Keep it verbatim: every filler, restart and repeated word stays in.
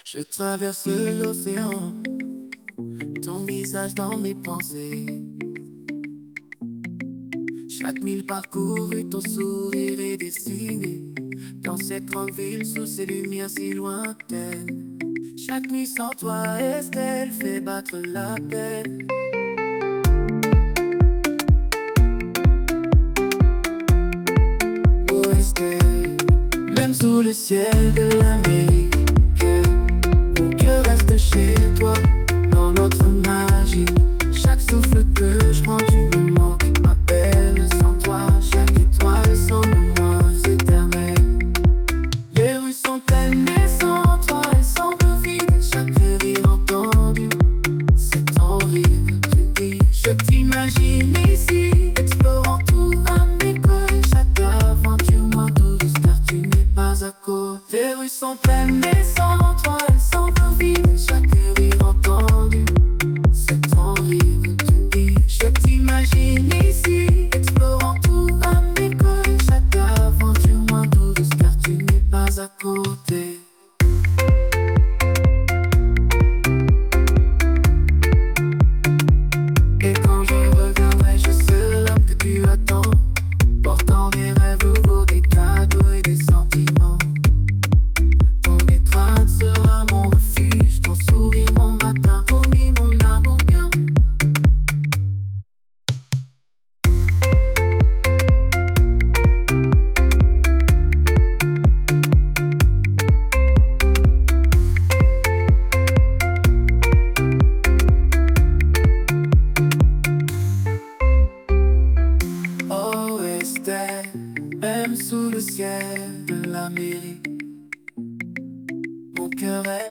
Je traverse l'océan, ton visage dans mes pensées. Chaque mille parcouru, ton sourire est dessiné dans cette grande ville sous ces lumières si lointaines. Chaque nuit sans toi, Estelle fait battre la peine. Oh Estelle, même sous le ciel de l'Amérique, mon cœur reste chez toi, dans notre magie. Chaque souffle que je prends, tu me manques, ma belle, sans toi. Chaque étoile sans nous moins éternelle. Les rues sont pleines et sans toi, elles semblent vides. Chaque rire entendu, c'est ton rire. Tu dis, je t'imagine ici, explorant tout à mes côtés. Chaque aventure moins douce, car tu n'es pas à côté. Les rues sont pleines et sans toi, elles semblent vides. Chaque rire entendu, c'est ton rire. Tu dis, je t'imagine ici, explorant tout à mes côtés. Chaque aventure moins douce, car tu n'es pas à côté. Et quand je reviendrai, je serai l'homme que tu attends, portant des rêves nouveaux, des cadeaux et des sentiments. Ton étreinte sera mon refuge, ton sourire mon matin, promis mon amour bien. Oh Estelle, même sous le ciel de l'Amérique, mon cœur est